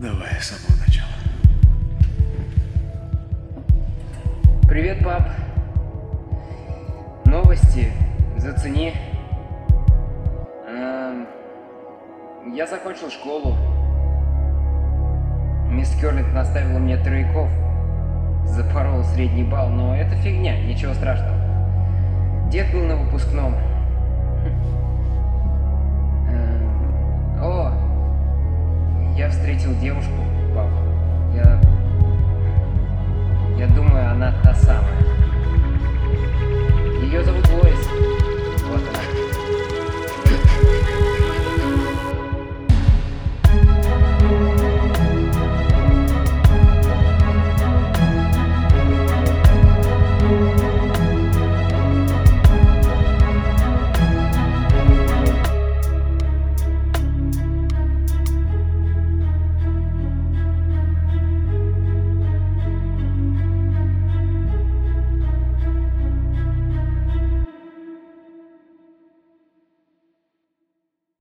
Давай с самого начала. Привет, пап. Новости. Зацени. Я закончил школу. Мисс Кёрлинг наставила мне тройков. Запорол средний балл, но это фигня, ничего страшного. Дед был на выпускном. О, я встретил девушку.